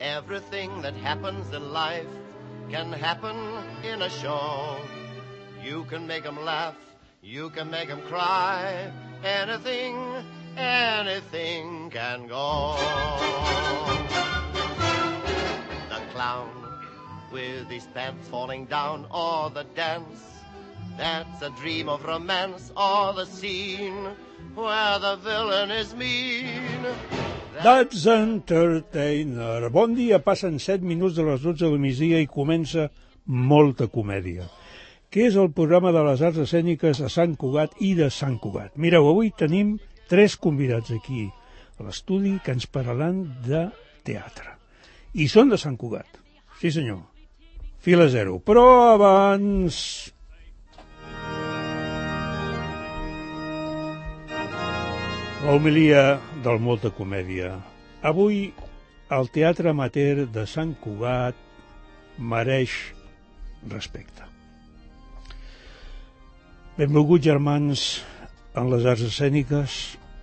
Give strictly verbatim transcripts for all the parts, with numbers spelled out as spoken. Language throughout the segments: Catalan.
Everything that happens in life can happen in a show. You can make 'em laugh, you can make 'em cry. Anything, anything can go. The clown with his pants falling down, or the dance that's a dream of romance, or the scene where the villain is mean. That's Entertainer. Bon dia, passen set minuts de les dotze del migdia i comença Molta Comèdia, que és el programa de les arts escèniques a Sant Cugat i de Sant Cugat. Mireu, avui tenim tres convidats aquí a l'estudi que ens parlaran de teatre. I són de Sant Cugat. Sí, senyor. Fila zero. Però abans... la homilia del Molta Comèdia. Avui el teatre amateur de Sant Cugat mereix respecte. Benvolguts germans en les arts escèniques.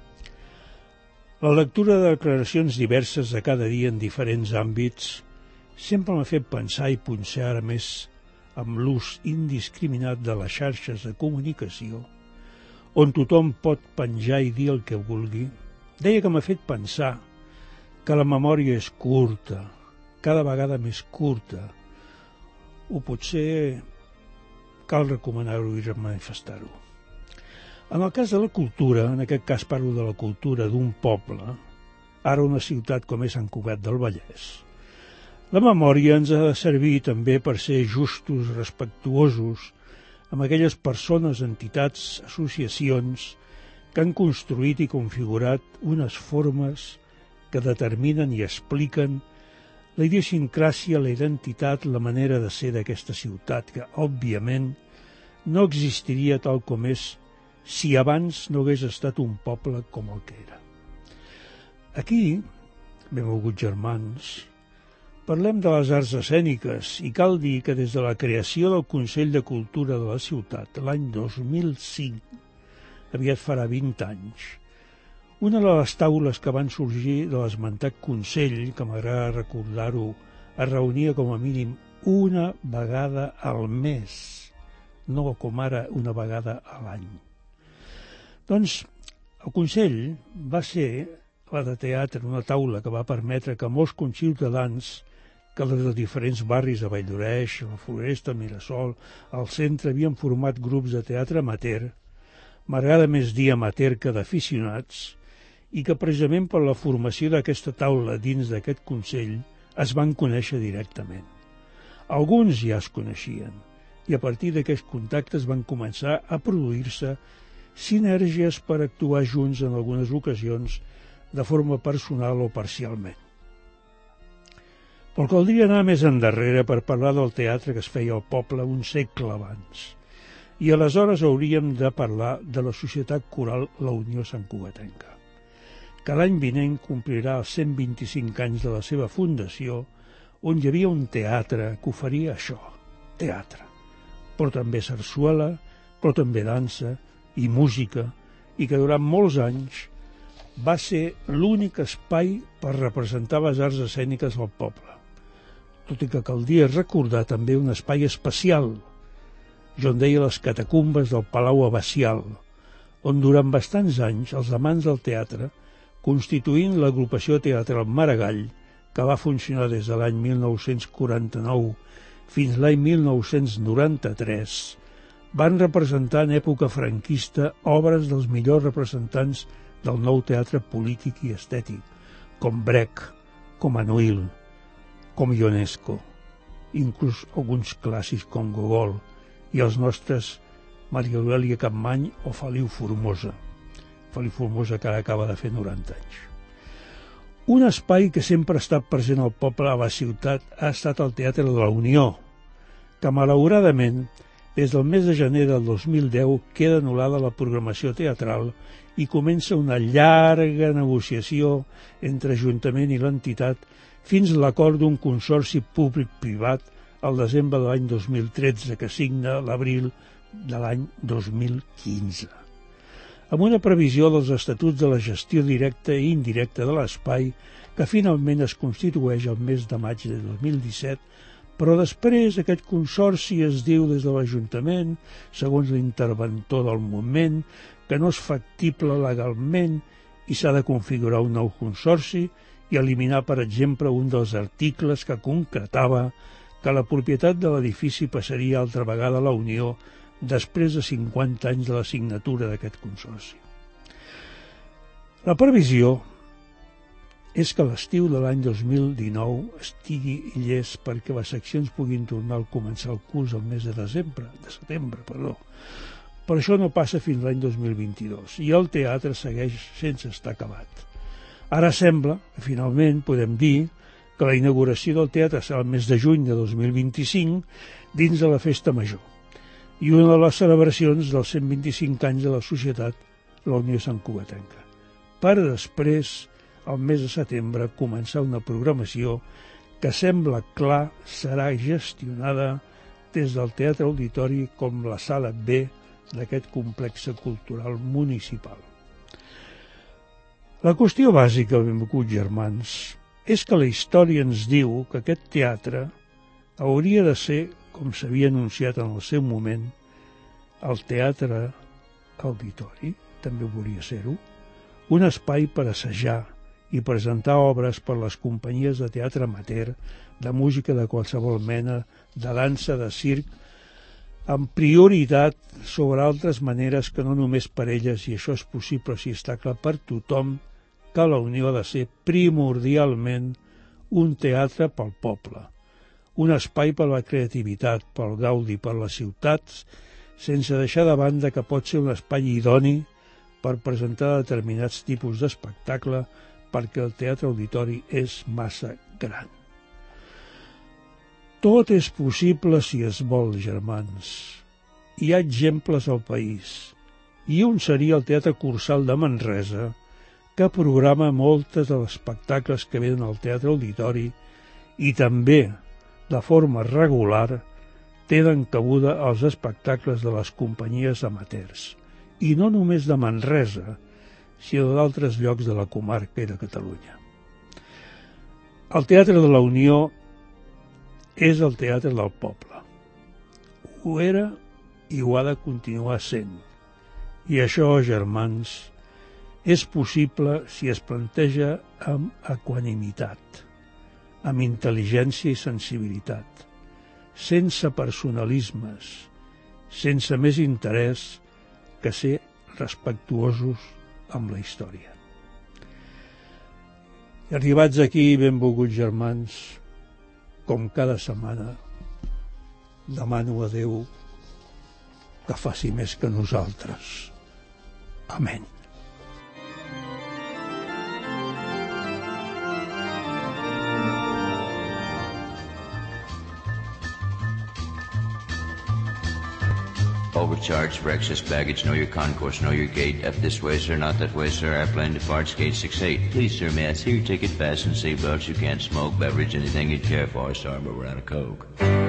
La lectura de declaracions diverses de cada dia en diferents àmbits sempre m'ha fet pensar i punxar ara més amb l'ús indiscriminat de les xarxes de comunicació, on tothom pot penjar i dir el que vulgui. Deia que m'ha fet pensar que la memòria és curta, cada vegada més curta, o potser cal recomanar-ho i manifestar-ho. En el cas de la cultura, en aquest cas parlo de la cultura d'un poble, ara una ciutat com és Sant Cugat del Vallès, la memòria ens ha de servir també per ser justos, respectuosos, amb aquelles persones, entitats, associacions que han construït i configurat unes formes que determinen i expliquen la idiosincràsia, la identitat, la manera de ser d'aquesta ciutat, que, òbviament, no existiria tal com és si abans no hagués estat un poble com el que era. Aquí, benvolguts germans, parlem de les arts escèniques i cal dir que des de la creació del Consell de Cultura de la ciutat l'any dos mil cinc, aviat farà vint anys, una de les taules que van sorgir de l'esmentat Consell, que m'agrada recordar-ho, es reunia com a mínim una vegada al mes, no com ara una vegada a l'any. Doncs el Consell va ser la de teatre, una taula que va permetre que molts conciutadans que des de diferents barris de Valldoreix, la Floresta, el Mirasol, al centre havien format grups de teatre amateur, m'agrada més dir amateur que d'aficionats, i que precisament per la formació d'aquesta taula dins d'aquest Consell es van conèixer directament. Alguns ja es coneixien, i a partir d'aquests contactes van començar a produir-se sinergies per actuar junts en algunes ocasions de forma personal o parcialment. Però caldria anar més endarrere per parlar del teatre que es feia al poble un segle abans. I aleshores hauríem de parlar de la Societat Coral La Unió Santcugatenca, que l'any vinent complirà els cent vint-i-cinc anys de la seva fundació, on hi havia un teatre que oferia això, teatre, però també sarsuela, però també dansa i música, i que durant molts anys va ser l'únic espai per representar les arts escèniques del poble. Tot i que caldria recordar també un espai especial, jo en deia les catacumbes del Palau Abacial, on durant bastants anys els amants del teatre, constituint l'agrupació teatral Maragall, que va funcionar des de l'any mil nou-cents quaranta-nou fins l'any mil nou-cents noranta-tres, van representar en època franquista obres dels millors representants del nou teatre polític i estètic, com Brecht, com Anuil, com Ionesco, inclús alguns clàssics com Gogol i els nostres Maria Aurèlia Capmany o Feliu Formosa. Feliu Formosa que ara acaba de fer noranta anys. Un espai que sempre ha estat present al poble, a la ciutat, ha estat el Teatre de la Unió, que malauradament, des del mes de gener del dos mil deu, queda anul·lada la programació teatral i comença una llarga negociació entre Ajuntament i l'entitat fins a l'acord d'un consorci públic-privat al desembre de l'any dos mil tretze, que signa l'abril de l'any dos mil quinze. amb una previsió dels estatuts de la gestió directa i indirecta de l'espai que finalment es constitueix el mes de maig de dos mil disset, però després aquest consorci es diu des de l'Ajuntament, segons l'interventor del moment, que no és factible legalment i s'ha de configurar un nou consorci i eliminar, per exemple, un dels articles que concretava que la propietat de l'edifici passaria altra vegada a la Unió després de cinquanta anys de la signatura d'aquest consorci. La previsió és que l'estiu de l'any dos mil dinou estigui llest perquè les seccions puguin tornar a començar el curs el mes de desembre, de setembre, perdó. Però això no passa fins l'any dos mil vint-i-dos i el teatre segueix sense estar acabat. Ara sembla que finalment podem dir que la inauguració del teatre serà el mes de juny de dos mil vint-i-cinc dins de la Festa Major i una de les celebracions dels cent vint-i-cinc anys de la Societat, la Unió Santcugatenca, per després, al mes de setembre, començar una programació que sembla clar serà gestionada des del Teatre Auditori com la Sala B d'aquest complex cultural municipal. La qüestió bàsica, benvinguts germans, és que la història ens diu que aquest teatre hauria de ser, com s'havia anunciat en el seu moment, el Teatre Auditori, també volia ser-ho, un espai per assajar i presentar obres per les companyies de teatre amateur, de música de qualsevol mena, de dansa, de circ, amb prioritat sobre altres maneres que no només per elles, i això és possible si està clar per tothom, que la Unió ha de ser primordialment un teatre pel poble, un espai per la creativitat, pel gaudi, per les ciutats, sense deixar de banda que pot ser un espai idoni per presentar determinats tipus d'espectacle perquè el Teatre Auditori és massa gran. Tot és possible si es vol, germans. Hi ha exemples al país, i un seria el Teatre Cursal de Manresa, que programa moltes dels espectacles que venen al Teatre Auditori i també, de forma regular, tenen cabuda als espectacles de les companyies amateurs, i no només de Manresa, sinó d'altres llocs de la comarca i de Catalunya. El Teatre de la Unió és el teatre del poble. Ho era i ho ha de continuar sent. I això, germans, és possible si es planteja amb equanimitat, amb intel·ligència i sensibilitat, sense personalismes, sense més interès que ser respectuosos amb la història. I arribats aquí, benvolguts germans, com cada setmana, demano a Déu que faci més que nosaltres. Amén. Overcharged for excess baggage, know your concourse, know your gate. Up this way, sir, not that way, sir. Airplane departs, gate six eight. Please, sir, may I see your ticket? Fasten seatbelts, you can't smoke, beverage, anything you'd care for. Sorry, but we're out of Coke.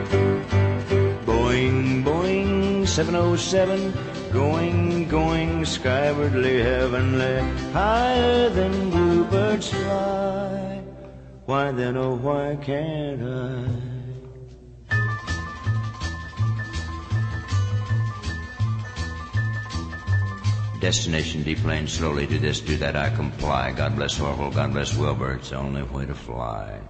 Boing, boing, seven oh seven. Going, going, skywardly, heavenly, higher than bluebirds fly. Why then, oh, why can't I? Destination deplane, slowly do this, do that, I comply. God bless Orville, God bless Wilbur, it's the only way to fly.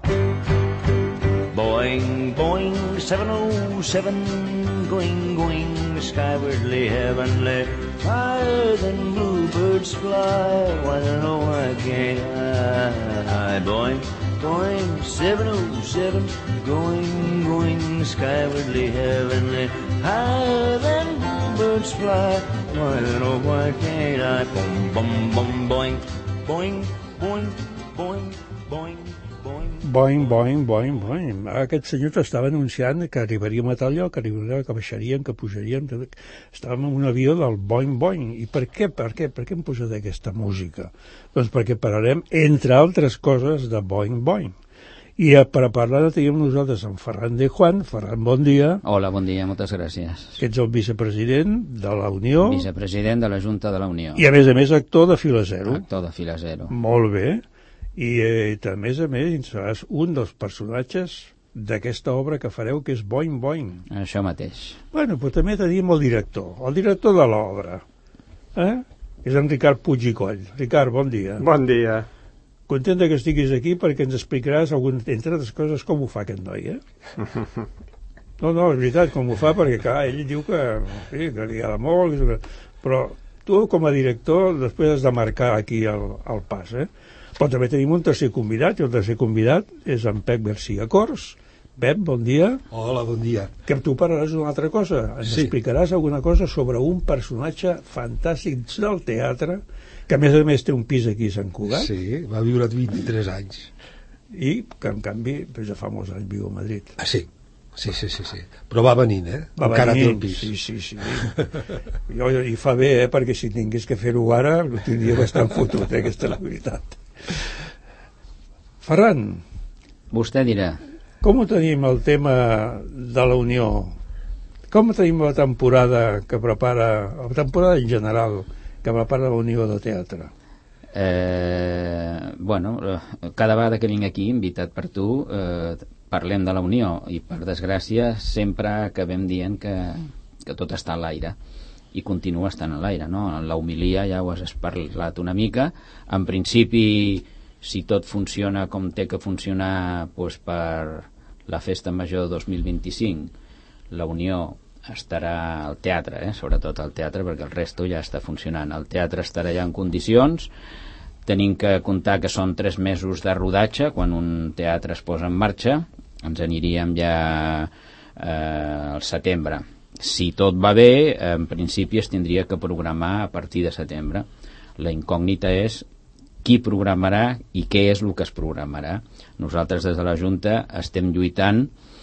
Boing, boing, seven oh seven, going, going, skywardly, heavenly, higher than bluebirds fly. Why then, oh, why can't I? Boing, boing, seven oh seven, going, going, skywardly, heavenly, higher than bluebirds fly. Why then, oh, why can't I? Bum, bum, bum, boing, boing, boing, boing, boing, boing. Boing, boing, boing, boing. Aquest senyor t'estava anunciant que arribaríem a tal lloc, que arribaríem, que baixaríem, que pujaríem. Estàvem en un avió del boing, boing. I per què? Per què? Per què hem posat aquesta música? Doncs perquè parlarem, entre altres coses, de boing, boing. I eh, per a parlar tenim nosaltres en Ferran de Juan. Ferran, bon dia. Hola, bon dia, moltes gràcies. Que ets el vicepresident de la Unió. Vicepresident de la Junta de la Unió. I a més a més actor de Fila Zero. Actor de Fila Zero. Molt bé. I eh, a més a més seràs un dels personatges d'aquesta obra que fareu, que és Boing Boing. Això mateix. Bueno, però també tenim el director, el director de l'obra. Eh? És en Ricard Puig i Coll. Ricard, bon dia. Bon dia. Content que estiguis aquí perquè ens explicaràs, algun, entre altres coses, com ho fa aquest noi, eh? No, no, és veritat, com ho fa, perquè clar, ell diu que, sí, que li agrada molt, però tu com a director després has de marcar aquí el, el pas, eh? Però també tenim un tercer convidat, i el tercer convidat és en Pep García Cors. Pep, bon dia. Hola, bon dia. Que tu parlaràs d'una altra cosa. Ens sí. explicaràs alguna cosa sobre un personatge fantàstic del teatre, que a més a més té un pis aquí a Sant Cugat. Sí, va viure vint-i-tres anys. I que, en canvi, ja fa molts anys viu a Madrid. Ah, sí. Sí, sí, sí, sí. Però va venint, eh? Va Encara venint, té el pis. sí, sí, sí. Jo, I fa bé, eh? Perquè si tingués que fer-ho ara, ho tindria bastant fotut, eh? Aquesta és la veritat. Ferran. Vostè dirà. Com ho tenim, el tema de la Unió? Com tenim la temporada que prepara, la temporada en general, que prepara la Unió de Teatre? Eh, bueno, cada vegada que vinc aquí, invitat per tu, eh, parlem de la Unió, i per desgràcia sempre acabem dient que, que tot està a l'aire, i continua estant a l'aire, no? La homilia ja ho has parlat una mica. En principi, si tot funciona com té que funcionar, doncs per la Festa Major dos mil vint-i-cinc, la Unió estarà al teatre, eh? Sobretot al teatre, perquè el resto ja està funcionant. El teatre estarà ja en condicions. Tenim que comptar que són tres mesos de rodatge quan un teatre es posa en marxa. Ens aniríem ja eh, al setembre. Si tot va bé, en principi es tindria que programar a partir de setembre. La incògnita és qui programarà i què és el que es programarà. Nosaltres des de la Junta estem lluitant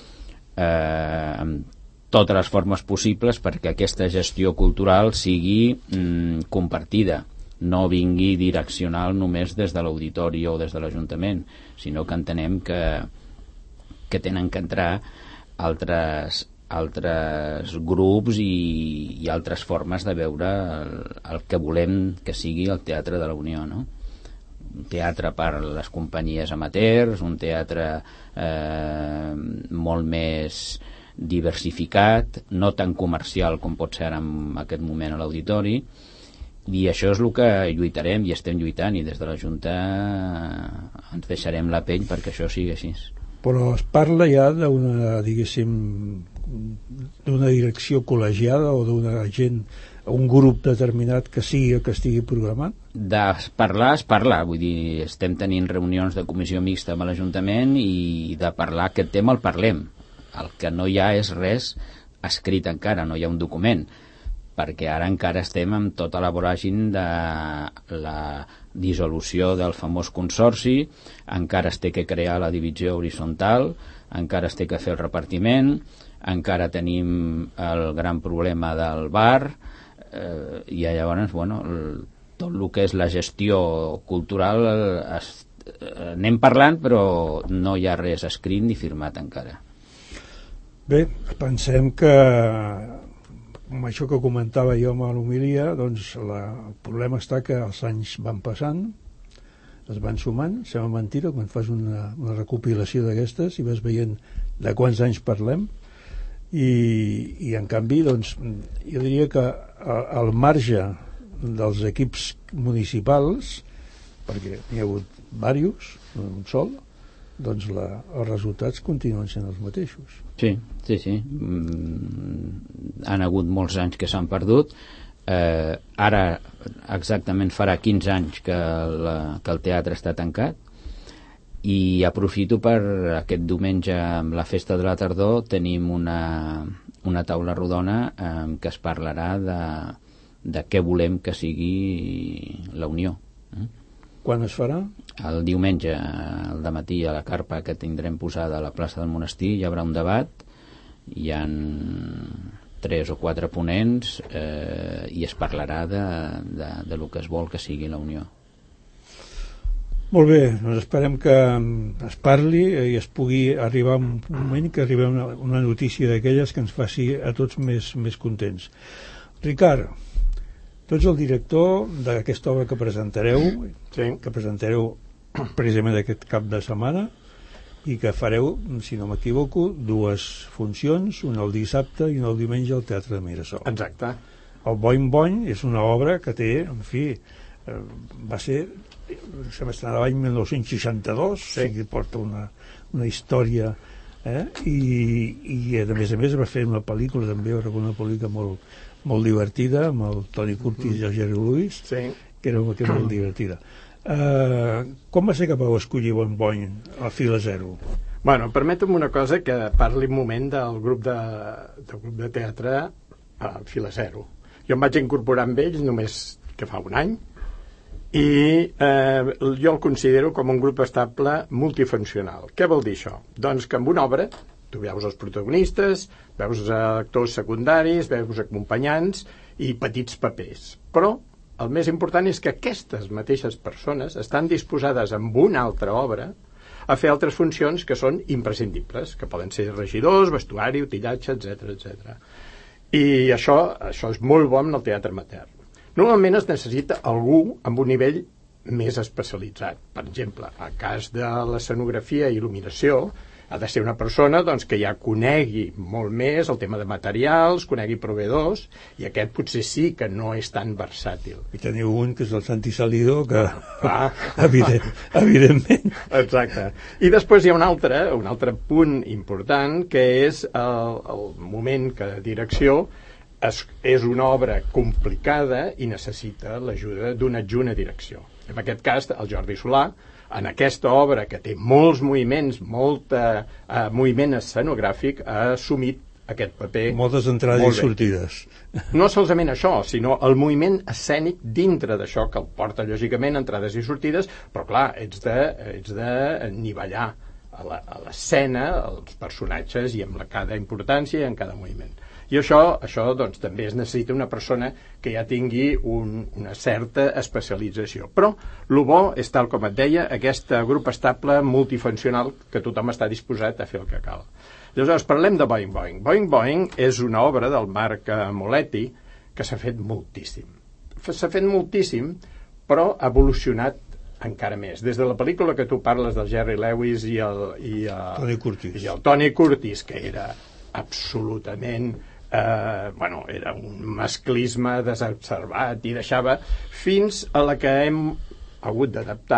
eh, amb totes les formes possibles perquè aquesta gestió cultural sigui mm, compartida, no vingui direccional només des de l'auditori o des de l'Ajuntament, sinó que entenem que, que tenen que entrar altres, altres grups i, i altres formes de veure el, el que volem que sigui el Teatre de la Unió, no? Un teatre per les companyies amateurs, un teatre eh, molt més diversificat, no tan comercial com pot ser ara en aquest moment a l'auditori, i això és el que lluitarem i estem lluitant, i des de la Junta ens deixarem la pell perquè això sigui així. Però es parla ja d'una, diguéssim, d'una direcció col·legiada o d'una gent, un grup determinat que sigui el que estigui programant? De parlar es parla, vull dir, estem tenint reunions de comissió mixta amb l'Ajuntament i de parlar aquest tema el parlem. El que no hi ha és res escrit encara, no hi ha un document, perquè ara encara estem amb tota la voràgine de la dissolució del famós consorci, encara es té que crear la divisió horitzontal, encara es té que fer el repartiment, encara tenim el gran problema del bar, eh, i llavors, bueno, el, tot el que és la gestió cultural es, eh, anem parlant, però no hi ha res escrit ni firmat encara. Bé, pensem que amb això que comentava jo amb l'homilia, doncs la, el problema està que els anys van passant, es van sumant, sembla mentira quan fas una, una recopilació d'aquestes i vas veient de quants anys parlem, i, i en canvi doncs, jo diria que al marge dels equips municipals, perquè n'hi ha hagut diversos, no un sol, doncs la, els resultats continuen sent els mateixos. Sí, sí, sí. Mm, han hagut molts anys que s'han perdut. Eh, ara exactament farà quinze anys que, la, que el teatre està tancat, i aprofito per aquest diumenge amb la Festa de la Tardor tenim una, una taula rodona eh, que es parlarà de, de què volem que sigui la Unió. Eh? Quan es farà? El diumenge, al dematí, a la carpa que tindrem posada a la plaça del Monestir, hi haurà un debat, hi ha tres o quatre ponents eh, i es parlarà de, de, de lo que es vol que sigui la Unió. Molt bé, doncs esperem que es parli i es pugui arribar un moment que arribi una, una notícia d'aquelles que ens faci a tots més, més contents. Ricard, tu ets el director d'aquesta obra que presentareu, sí. que presentareu precisament aquest cap de setmana i que fareu, si no m'equivoco, dues funcions, una el dissabte i una el diumenge al Teatre de Mirasol. Exacte. El Boing Boing és una obra que té, en fi, eh, va ser, se m'estrenava l'any mil nou-cents seixanta-dos, sí. O sigui, porta una, una història, eh? I, i a més a més va fer una pel·lícula també, una pel·lícula molt, molt divertida, amb el Tony Curtis i el Jerry Lewis, sí. que, era, que era molt divertida. Uh, com va ser que vau escollir Boing Boing a Fila Zero? Bueno, permetem una cosa, que parli un moment del grup de, del grup de teatre a Fila Zero. Jo em vaig incorporar amb ells només que fa un any i eh, jo el considero com un grup estable multifuncional. Què vol dir això? Doncs que amb una obra tu veus els protagonistes, veus actors secundaris, veus acompanyants i petits papers, però el més important és que aquestes mateixes persones estan disposades amb una altra obra a fer altres funcions que són imprescindibles, que poden ser regidors, vestuari, utillatge, etcètera, etcètera. I això, això és molt bo en el teatre amateur. Normalment es necessita algú amb un nivell més especialitzat. Per exemple, en cas de l'escenografia i il·luminació, ha de ser una persona doncs, que ja conegui molt més el tema de materials, conegui proveïdors, i aquest potser sí que no és tan versàtil. I teniu un que és el Santi Salido, que ah. evident, evidentment. Exacte. I després hi ha un altre, un altre punt important, que és el, el moment que de direcció és, és una obra complicada i necessita l'ajuda d'una adjunt a direcció. En aquest cas, el Jordi Solà, en aquesta obra que té molts moviments, molt eh, moviment escenogràfic, ha assumit aquest paper. Moltes entrades i sortides. No solament això, sinó el moviment escènic dintre d'això, que el porta lògicament entrades i sortides, però clar, ets de, ets de nivellar a l'escena els personatges i amb la cada importància i en cada moviment. I això, això doncs, també es necessita una persona que ja tingui un, una certa especialització. Però el bo és, tal com et deia, aquest grup estable multifuncional que tothom està disposat a fer el que cal. Llavors, parlem de Boing Boing. Boing Boing és una obra del Marc Moletti que s'ha fet moltíssim. S'ha fet moltíssim, però ha evolucionat encara més. Des de la pel·lícula que tu parles del Jerry Lewis i el, i, uh, Tony Curtis. i el Tony Curtis, que era absolutament eh, bueno, era un masclisme desobservat i deixava, fins a la que hem hagut d'adaptar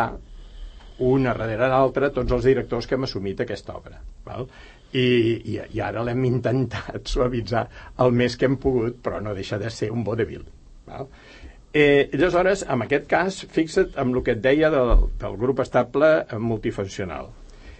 una darrere l'altra tots els directors que hem assumit aquesta obra, val? I, i, i ara l'hem intentat suavitzar el més que hem pogut, però no deixa de ser un vodevil, val? Eh, aleshores, en aquest cas, fixa't en el que et deia del, del grup estable multifuncional.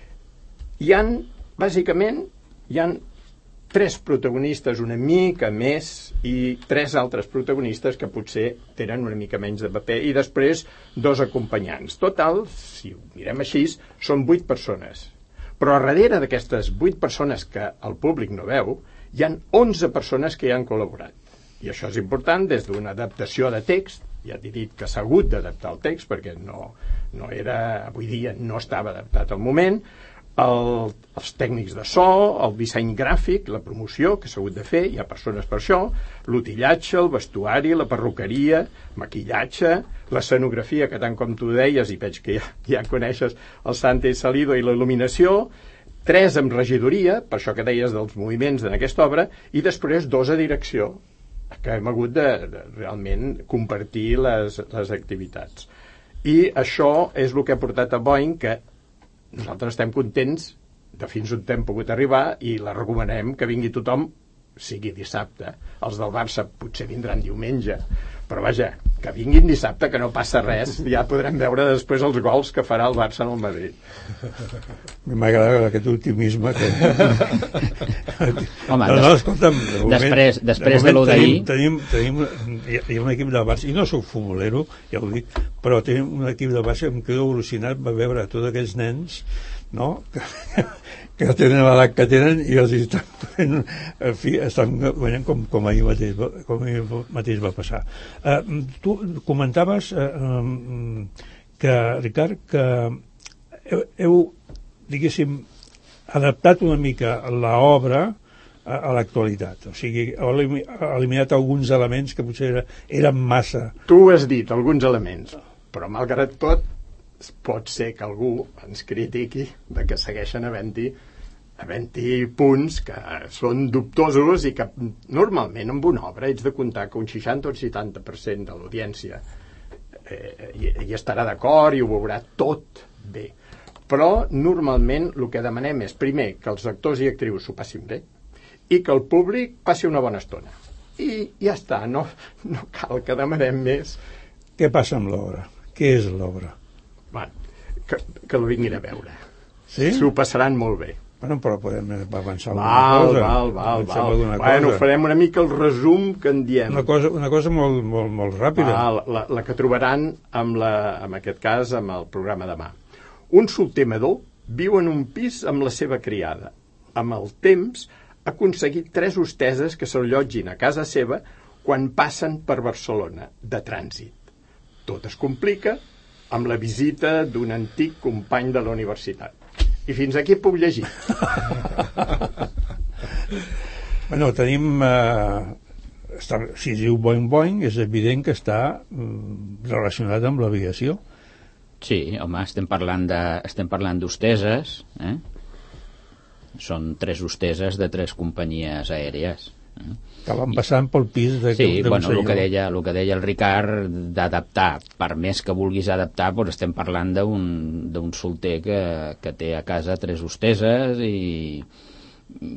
Hi han, bàsicament, hi han tres protagonistes una mica més i tres altres protagonistes que potser tenen una mica menys de paper, i després dos acompanyants. Total, si ho mirem així, són vuit persones. Però a darrere d'aquestes vuit persones que el públic no veu, hi han onze persones que hi han col·laborat. I això és important des d'una adaptació de text. Ja t'he dit que s'ha hagut d'adaptar el text perquè no, no era, avui dia no estava adaptat al moment. El, els tècnics de so, el disseny gràfic, la promoció que s'ha hagut de fer, hi ha persones per això, l'utillatge, el vestuari, la perruqueria, maquillatge, l'escenografia, que tant com tu deies, i veig que ja, ja coneixes el Santi Salido, i la il·luminació, tres amb regidoria, per això que deies dels moviments en aquesta obra, i després dos a direcció, que hem hagut de, de realment compartir les, les activitats. I això és el que ha portat a Boing, que nosaltres estem contents de fins on hem pogut arribar, i la recomanem que vingui tothom, sigui dissabte. Els del Barça potser vindran diumenge, però vaja, que vinguin dissabte, que no passa res, ja podrem veure després els gols que farà el Barça en el Madrid. M'agrada aquest optimisme que... Home, no, no, escolta'm, de moment, després, després de, de l'u d'ahir tenim, tenim, tenim, hi ha un equip del Barça, i no sóc futbolero, ja ho dic, però tenim un equip del Barça que em quedo al·lucinat va veure tots aquells nens, no?, que, que tenen l'edat que tenen, i els estan fent, en fi, estan guanyant com, com ahir mateix, com ahir mateix va passar. Uh, tu comentaves uh, um, que, Ricard, que heu, heu diguéssim, adaptat una mica l'obra a, a l'actualitat. O sigui, heu eliminat alguns elements que potser era, eren massa. Tu has dit alguns elements, però malgrat tot pot ser que algú ens critiqui de que segueixen havent-hi havent-hi punts que són dubtosos i que normalment amb una obra ets de comptar que un seixanta o un setanta per cent de l'audiència eh, hi, hi estarà d'acord i ho veurà tot bé. Però normalment el que demanem és primer que els actors i actrius s'ho passin bé i que el públic passi una bona estona. I ja està, no, no cal que demanem més. Què passa amb l'obra? Què és l'obra? Bueno, que, que el vinguin a veure. Sí? S'ho passaran molt bé. Bueno, però podem avançar alguna val, cosa. Val, val, val. Bueno, cosa. farem una mica el resum que en diem. Una cosa, una cosa molt, molt, molt ràpida. Val, la, la que trobaran, amb la, en aquest cas, amb el programa demà. Un solter madó viu en un pis amb la seva criada. Amb el temps ha aconseguit tres hosteses que s'allotgin a casa seva quan passen per Barcelona, de trànsit. Tot es complica amb la visita d'un antic company de la universitat. I fins aquí puc llegir. Bueno, tenim... Eh, està, si es diu Boing Boing, és evident que està mm, relacionat amb l'aviació. Sí, home, estem parlant de, estem parlant d'hosteses, eh? Són tres hosteses de tres companyies aèries. Eh? Que van passant pel pis de, sí, de bueno, el que, deia, el que deia el Ricard d'adaptar, per més que vulguis adaptar, doncs estem parlant d'un solter que, que té a casa tres hosteses i, i,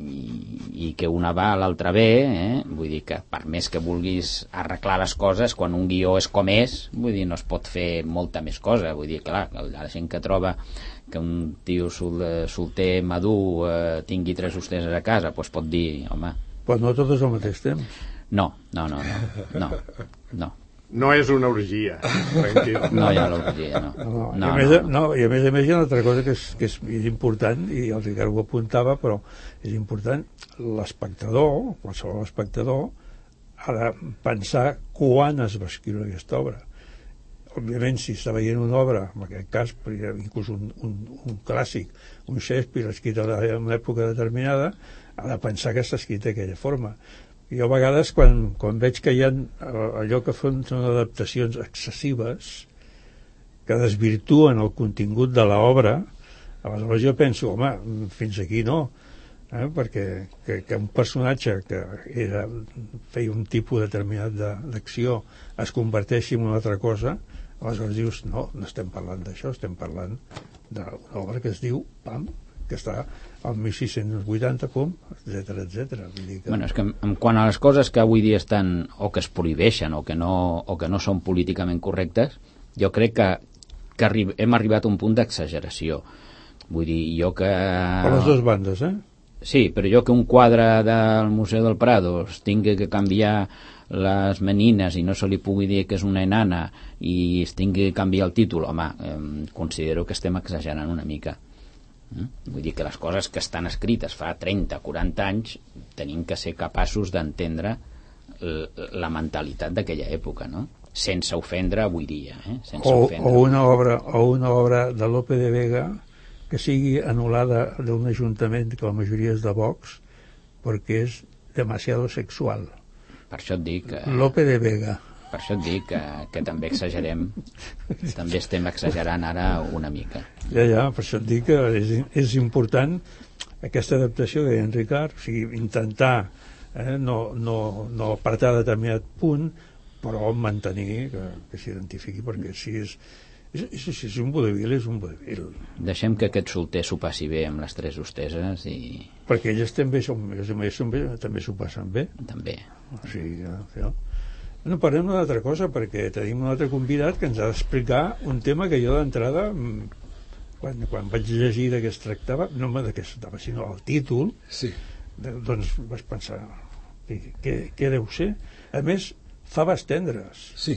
i que una va, l'altra ve, eh? Vull dir que per més que vulguis arreglar les coses, quan un guió és com és, vull dir, no es pot fer molta més cosa. Vull dir, clar, la gent que troba que un tio sol, solter madur eh, tingui tres hosteses a casa, doncs pot dir, home, però no totes al mateix temps. No, no, no, no, no, no. No és una orgia. No hi ha l'orgia, no. No, no. No, I, a més, no, no. no, I a més a més hi ha una altra cosa que és, que és, és important, i el Ricard ho apuntava, però és important, l'espectador, qualsevol espectador, ha de pensar quan es va escriure aquesta obra. Òbviament, si està veient una obra, en aquest cas, inclús un, un, un clàssic, un Shakespeare escrit en una època determinada, ha de pensar que està escrit d'aquella forma. Jo a vegades, quan, quan veig que hi ha allò que són, són adaptacions excessives, que desvirtuen el contingut de l'obra, aleshores jo penso, home, fins aquí no, eh? Perquè que, que un personatge que era, feia un tipus determinat d'acció es converteixi en una altra cosa, aleshores dius, no, no estem parlant d'això, estem parlant d'una obra que es diu Pam, que està al mil sis-cents vuitanta, pum, etcètera, etcètera. Que... Bueno, és que en quant a les coses que avui dia estan, o que es prohibeixen, o que no, o que no són políticament correctes, jo crec que, que arri hem arribat a un punt d'exageració. Vull dir, jo que... Per les dues bandes, eh? Sí, però jo que un quadre del Museu del Prado es tingui que canviar les menines i no se li pugui dir que és una enana i es tingui que canviar el títol, home, eh, considero que estem exagerant una mica. Mm? Vull dir que les coses que estan escrites fa trenta o quaranta anys tenim que ser capaços d'entendre la mentalitat d'aquella època, no? Sense ofendre avui dia, eh? Sense o, ofendre. o, una obra, o una obra de Lope de Vega que sigui anul·lada d'un ajuntament que la majoria és de Vox perquè és demasiado sexual. Per això et dic que... Lope de Vega. Per això et dic que, que també exagerem, també estem exagerant ara una mica. Ja, ja, per això et dic que és, és important aquesta adaptació que deia en Ricard, o sigui, intentar eh, no, no, no apartar determinat punt, però mantenir que, que s'identifiqui, perquè si és, és, és, és un vodevil, és un vodevil. Deixem que aquest solter s'ho passi bé amb les tres hosteses i... Perquè elles també són, elles també, també s'ho passen bé. També. O sigui, ja, no, parlem d'una altra cosa, perquè tenim un altre convidat que ens ha d'explicar un tema que jo d'entrada, quan, quan vaig llegir de què es tractava, no de què es tractava, sinó el títol, sí. de, doncs vaig pensar, què, què deu ser? A més, faves tendres. Sí.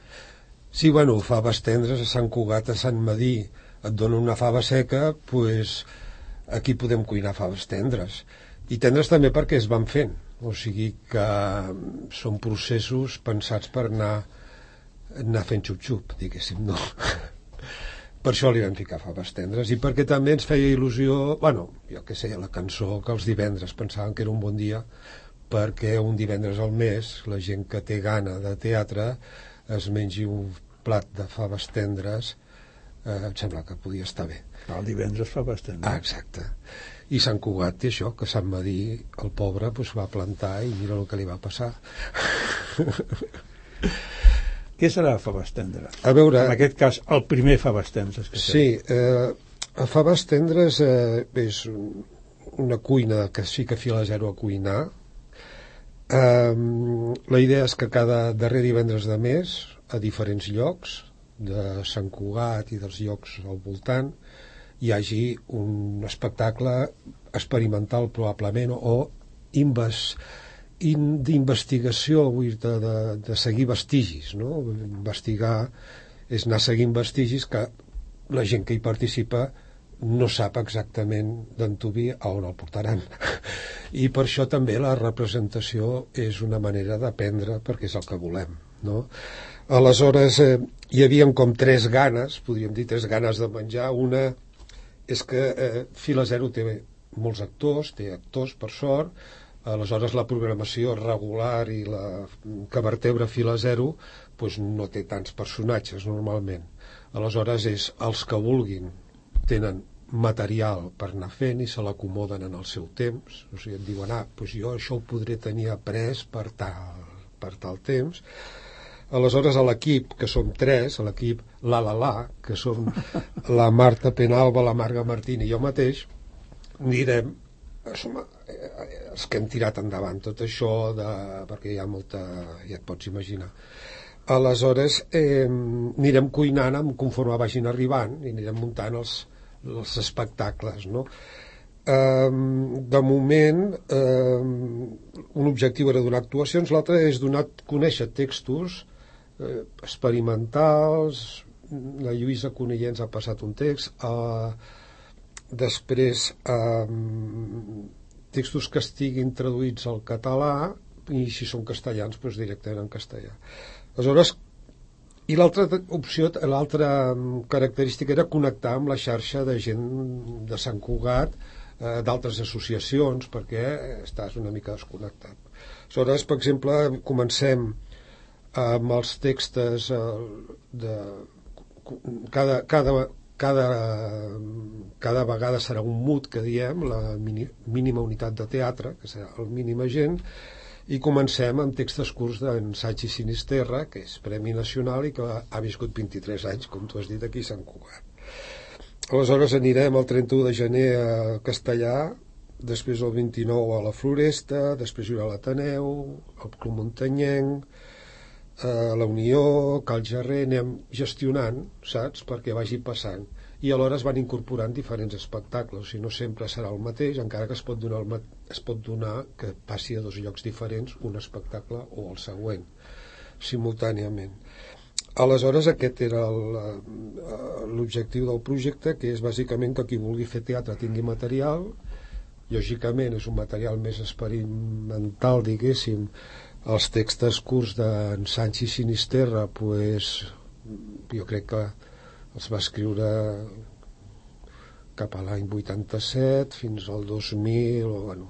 Sí, bueno, faves tendres a Sant Cugat, a Sant Madí, et dona una fava seca, pues aquí podem cuinar faves tendres. I tendres també perquè es van fent. O sigui que són processos pensats per anar, anar fent xup-xup, diguéssim, no? per això li vam ficar faves tendres, i perquè també ens feia il·lusió, bueno, jo què sé, la cançó que els divendres pensaven que era un bon dia, perquè un divendres al mes la gent que té gana de teatre es mengi un plat de faves tendres, eh, em sembla que podia estar bé. El divendres faves tendres. Ah, exacte. I Sant Cugat té això, que Sant Madí, el pobre, pues, va plantar i mira el que li va passar. Què serà faves tendres? A veure... En aquest cas, el primer faves tendres que sí, eh, a faves tendres eh, és una cuina que sí que fila zero a cuinar. Eh, la idea és que cada darrer divendres de mes, a diferents llocs de Sant Cugat i dels llocs al voltant, hi hagi un espectacle experimental probablement o invas In, d'investigació, vull dir, de, de, de seguir vestigis, no? Investigar és anar seguint vestigis que la gent que hi participa no sap exactament d'antuvi a on el portaran. I per això també la representació és una manera d'aprendre, perquè és el que volem, no? Aleshores, eh, hi havia com tres ganes, podríem dir tres ganes de menjar. Una és que eh, Fila Zero té molts actors, té actors per sort. Aleshores la programació regular i la que vertebra Fila Zero pues, no té tants personatges normalment. Aleshores és els que vulguin tenen material per anar fent i se l'acomoden en el seu temps. O sigui, et diuen, ah, pues jo això ho podré tenir après per tal, per tal temps. Aleshores a l'equip, que som tres, a l'equip La La La, que som la Marta Penalba, la Marga Martín i jo mateix, anirem som els que hem tirat endavant tot això de, perquè hi ha molta, ja et pots imaginar. Aleshores eh, anirem cuinant conforme vagin arribant i anirem muntant els, els espectacles, no? Eh, de moment eh, un objectiu era donar actuacions, l'altre és donar conèixer textos eh, experimentals. La Lluïsa Cunillé ens ha passat un text, eh, després eh, textos que estiguin traduïts al català i si són castellans doncs directament en castellà. Aleshores, i l'altra opció, l'altra característica era connectar amb la xarxa de gent de Sant Cugat, eh, d'altres associacions, perquè estàs una mica desconnectat. Aleshores, per exemple, comencem amb els textos eh, de cada, cada Cada, cada vegada serà un mut, que diem, la mini, mínima unitat de teatre, que serà el mínim agent, i comencem amb textos curts d'en Sanchi Sinisterra, que és Premi Nacional i que ha viscut vint-i-tres anys, com tu has dit, aquí a Sant Cugat. Aleshores anirem el trenta-u de gener a Castellà, després el vint-i-nou a la Floresta, després hi haurà l'Ateneu, el Club Muntanyenc, a la Unió, Cal Jarrer, anem gestionant, saps, perquè vagi passant, i alhora es van incorporant diferents espectacles, o sigui, no sempre serà el mateix, encara que es pot donar, el, es pot donar que passi a dos llocs diferents un espectacle o el següent, simultàniament. Aleshores aquest era l'objectiu del projecte, que és bàsicament que qui vulgui fer teatre tingui material. Lògicament és un material més experimental, diguéssim. Els textos curts d'en Sanchi Sinisterra, pues, jo crec que els va escriure cap a l'any vuitanta-set fins al dos mil, o, bueno.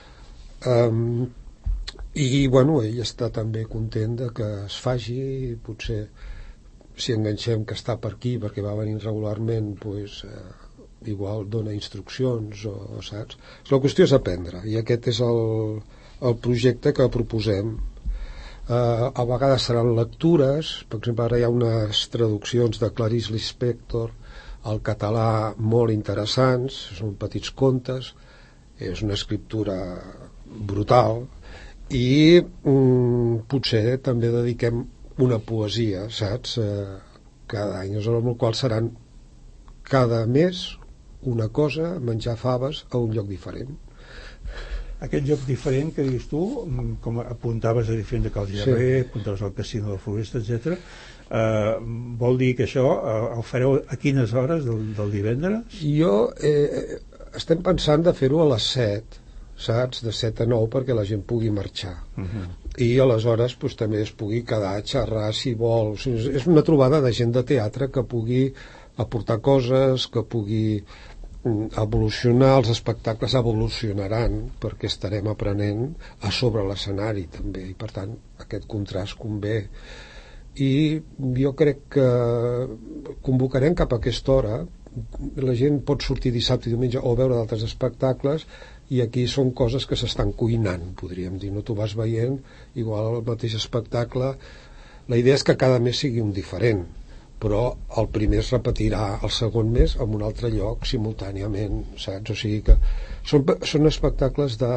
Um, i bueno, ell està també content de que es faci, i potser si enganxem que està per aquí perquè va venir regularment, pues, eh, igual dona instruccions o, o saps? La qüestió és aprendre, i aquest és el el projecte que proposem. Uh, a vegades seran lectures, per exemple ara hi ha unes traduccions de Clarice Lispector al català molt interessants, són petits contes, és una escriptura brutal, i um, potser també dediquem una poesia, saps, uh, cada any, amb el qual seran cada mes una cosa, menjar faves a un lloc diferent. Aquest lloc diferent que dius tu, com apuntaves a diferent de Cal Jarrer, sí. Apuntaves al Casino de la Floresta, etcètera. Eh, vol dir que això eh, el fareu a quines hores del, del divendres? Jo eh, estem pensant de fer-ho a les set, saps? De set a nou perquè la gent pugui marxar. Uh-huh. I aleshores pues, també es pugui quedar a xerrar si vol. O sigui, és una trobada de gent de teatre que pugui aportar coses, que pugui evolucionar, els espectacles evolucionaran perquè estarem aprenent a sobre l'escenari també, i per tant aquest contrast convé. I jo crec que convocarem cap a aquesta hora, la gent pot sortir dissabte i diumenge o veure d'altres espectacles, i aquí són coses que s'estan cuinant, podríem dir, no? Tu vas veient igual el mateix espectacle, la idea és que cada mes sigui un diferent, però el primer es repetirà el segon mes en un altre lloc simultàniament, saps? O sigui que són, són espectacles de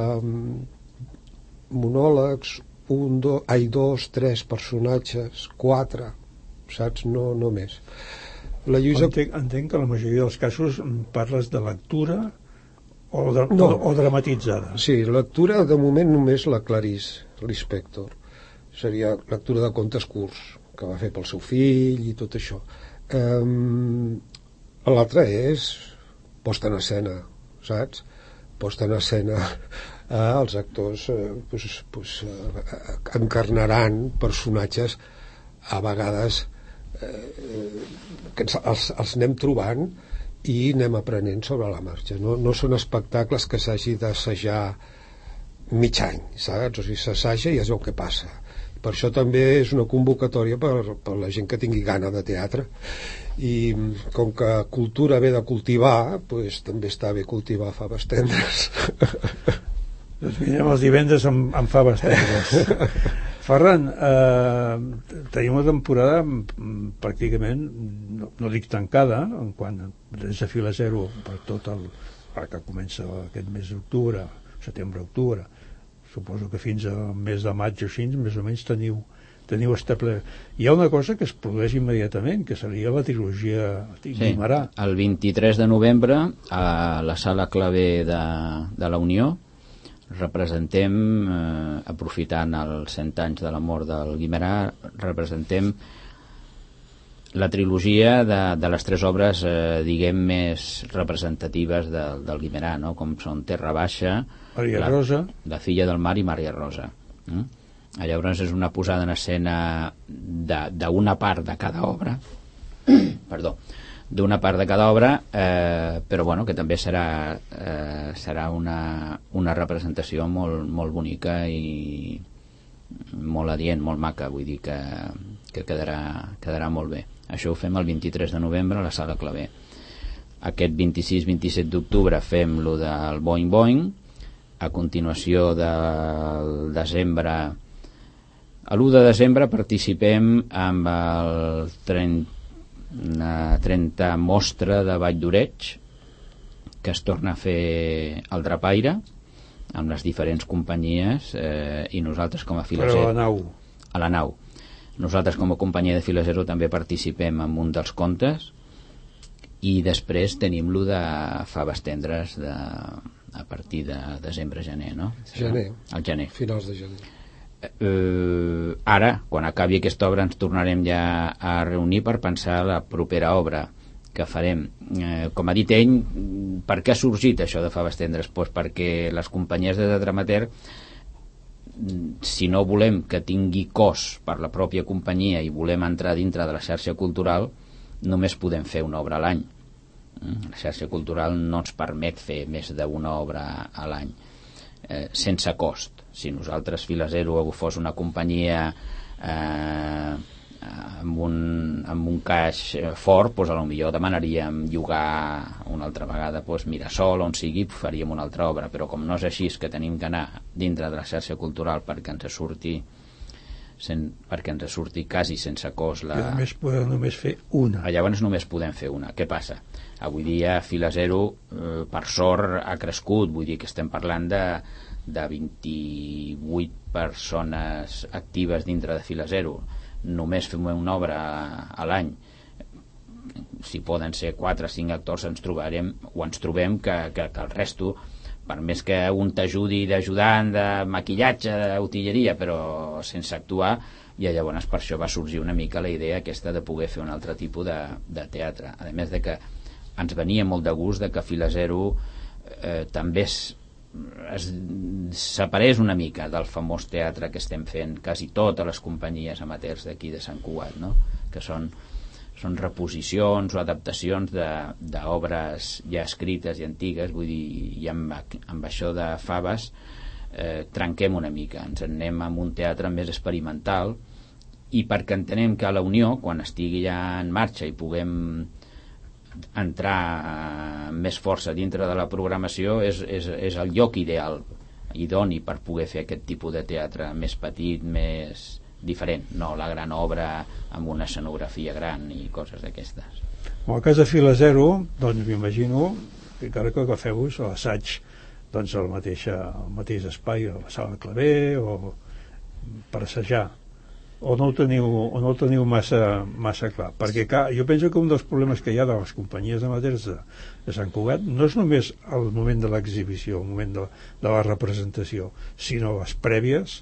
monòlegs, un, do, ai, dos, tres personatges, quatre, saps? No, no més. La Lluïsa... entenc, entenc que la majoria dels casos parles de lectura o, de, no. o, o dramatitzada. Sí, lectura de moment només la Clarice Lispector, seria lectura de contes curts que va fer pel seu fill i tot això. Um, l'altre és posta en escena, saps? Posta en escena, eh, els actors eh, pues, pues, eh, encarnaran personatges a vegades eh, que ens, els, els anem trobant i anem aprenent sobre la marxa. No, no són espectacles que s'hagi d'assajar mig any, saps? O sigui, s'assaja i es veu què passa. Per això també és una convocatòria per, per la gent que tingui gana de teatre, i com que cultura ve de cultivar, pues, també està bé cultivar faves tendres. Doncs mirem els divendres amb, amb faves tendres. Ferran, eh, tenim una temporada pràcticament, no, no dic tancada, en quant des de fila zero per tot el, ara que comença aquest mes d'octubre, setembre-octubre, suposo que fins al mes de maig o així, més o menys teniu, teniu establert. Hi ha una cosa que es produeix immediatament, que seria la trilogia Guimerà. Sí, el vint-i-tres de novembre, a la Sala Clavé de, de la Unió, representem, eh, aprofitant els cent anys de la mort del Guimerà, representem la trilogia de, de les tres obres, eh, diguem, més representatives de, del Guimerà, no? Com són Terra Baixa, Maria la, Rosa, la Filla del Mar i Maria Rosa. Mm? Llavors és una posada en escena d'una part de cada obra, perdó, d'una part de cada obra, eh, però bueno, que també serà, eh, serà una, una representació molt, molt bonica i molt adient, molt maca, vull dir que, que quedarà, quedarà molt bé. Això ho fem el vint-i-tres de novembre a la Sala Clavé. Aquest vint-i-sis vint-i-set d'octubre fem lo del Boing Boing. A continuació del desembre, a l'u de desembre participem amb el trenta mostra de Vall d'Oreig, que es torna a fer el Drapaire amb les diferents companyies, eh, i nosaltres com a Fila però Zero, a la nau. a la nau. Nosaltres com a companyia de Fila Zero també participem en un dels contes, i després tenim lo de faves tendres de, a partir de desembre-gener, no? Gener. El gener. Finals de gener. Eh, ara, quan acabi aquesta obra, ens tornarem ja a reunir per pensar la propera obra que farem. Eh, com ha dit ell, per què ha sorgit això de faves tendres? Pues perquè les companyies de teatre amateur, si no volem que tingui cost per la pròpia companyia i volem entrar dintre de la xarxa cultural, només podem fer una obra a l'any. La xarxa cultural no ens permet fer més d'una obra a l'any, eh, sense cost. Si nosaltres, Fila Zero, fos una companyia eh, amb, un, amb un caix fort, doncs potser demanaríem llogar una altra vegada doncs Mirasol, on sigui, faríem una altra obra, però com no és així, que tenim que anar dintre de la xarxa cultural perquè ens surti sen, perquè ens surti quasi sense cost la... I només podem només fer una. Llavors només podem fer una. Què passa? Avui dia Fila Zero, eh, per sort, ha crescut, vull dir que estem parlant de, de vint-i-vuit persones actives dintre de Fila Zero. Només fem una obra a, a l'any. Si poden ser quatre o cinc actors, ens trobarem, o ens trobem que, que, que el resto, per més que un t'ajudi d'ajudant, de maquillatge, d'utilleria, però sense actuar, i llavors per això va sorgir una mica la idea aquesta de poder fer un altre tipus de, de teatre. A més de que ens venia molt de gust de que Fila Zero eh, també es, es separés una mica del famós teatre que estem fent quasi totes les companyies amateurs d'aquí de Sant Cugat, no? Que són, són reposicions o adaptacions d'obres ja escrites i antigues, vull dir, i amb, amb això de faves eh, trenquem una mica, ens en anem amb un teatre més experimental, i perquè entenem que a la Unió, quan estigui ja en marxa i puguem entrar amb més força dintre de la programació, és, és, és el lloc ideal, idoni per poder fer aquest tipus de teatre més petit, més diferent, no la gran obra amb una escenografia gran i coses d'aquestes. En el cas de Fila Zero, doncs m'imagino que encara que agafeu-vos a l'assaig doncs el mateix, el mateix espai, a la sala claver o per assajar, o no ho teniu, o no ho teniu massa, massa clar, perquè clar, jo penso que un dels problemes que hi ha de les companyies amateurs de, de Sant Cugat no és només el moment de l'exhibició, el moment de, de la representació, sinó les prèvies,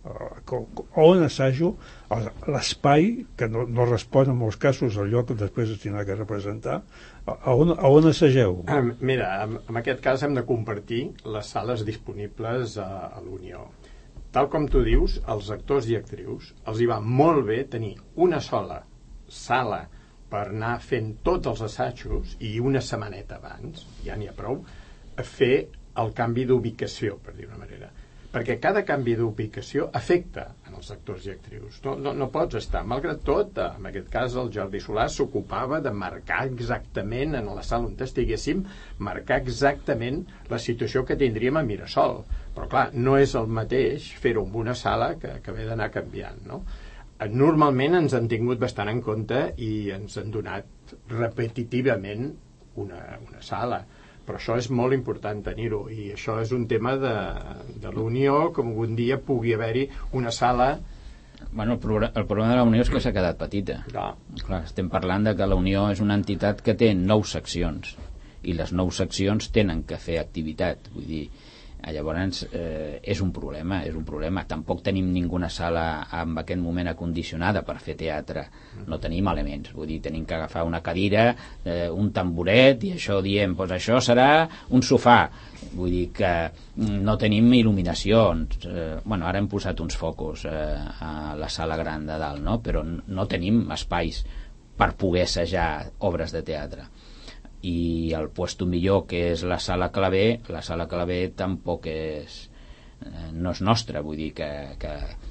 on assajo, l'espai que no, no respon en molts casos al lloc que després es tindrà que representar, a on, a on assageu? Um, mira, en, en aquest cas hem de compartir les sales disponibles a, a l'Unió. Tal com tu dius, els actors i actrius els hi va molt bé tenir una sola sala per anar fent tots els assajos i una setmaneta abans, ja n'hi ha prou, a fer el canvi d'ubicació, per dir una manera. Perquè cada canvi d'ubicació afecta en els actors i actrius. No, no, no pots estar. Malgrat tot, en aquest cas el Jordi Solà s'ocupava de marcar exactament en la sala on estiguéssim, marcar exactament la situació que tindríem a Mirasol. Però clar, no és el mateix fer-ho en una sala que, que haver d'anar canviant, no? Normalment ens han tingut bastant en compte i ens han donat repetitivament una, una sala. Però això és molt important tenir-ho, i això és un tema de, de la Unió, com algun dia pugui haver-hi una sala. Bueno, el, problema, el problema de la Unió és que s'ha quedat petita. Clar. Clar, estem parlant de que la Unió és una entitat que té nou seccions, i les nou seccions tenen que fer activitat, vull dir, llavors eh, és un problema, és un problema. Tampoc tenim ninguna sala en aquest moment acondicionada per fer teatre, no tenim elements, vull dir, tenim que agafar una cadira, eh, un tamboret, i això diem, doncs això serà un sofà, vull dir que no tenim il·luminacions, eh, bueno, ara hem posat uns focus eh, a la sala gran de dalt, no? Però no tenim espais per poder assajar obres de teatre. I el puesto millor, que és la sala claver, la sala claver tampoc és eh, no és nostra, vull dir que, que,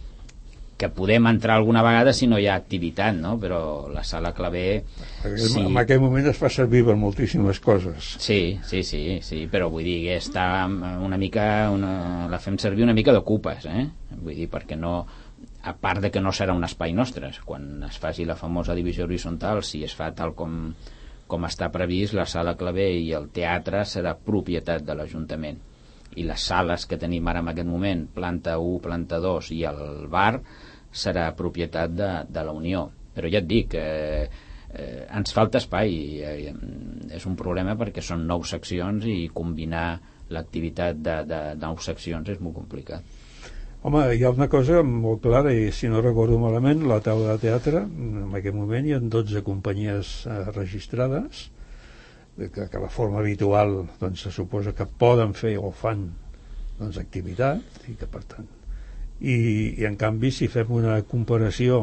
que podem entrar alguna vegada si no hi ha activitat, no? Però la sala claver sí. En aquell moment es fa servir per moltíssimes coses. Sí, sí, sí, sí, però vull dir que està una mica una, la fem servir una mica d'ocupes, eh? Vull dir, perquè no, a part de que no serà un espai nostre, quan es faci la famosa divisió horitzontal, si es fa tal com com està previst, la sala claver i el teatre serà propietat de l'Ajuntament, i les sales que tenim ara en aquest moment, planta u, planta dos i el bar, serà propietat de, de la Unió. Però ja et dic, eh, eh, ens falta espai, eh, és un problema perquè són nou seccions i combinar l'activitat de, de, de nou seccions és molt complicat. Home, hi ha una cosa molt clara, i si no recordo malament, la taula de teatre, en aquest moment hi ha dotze companyies eh, registrades, que, que la forma habitual doncs, se suposa que poden fer o fan doncs, activitat, i que per tant i, i en canvi si fem una comparació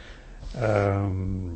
eh,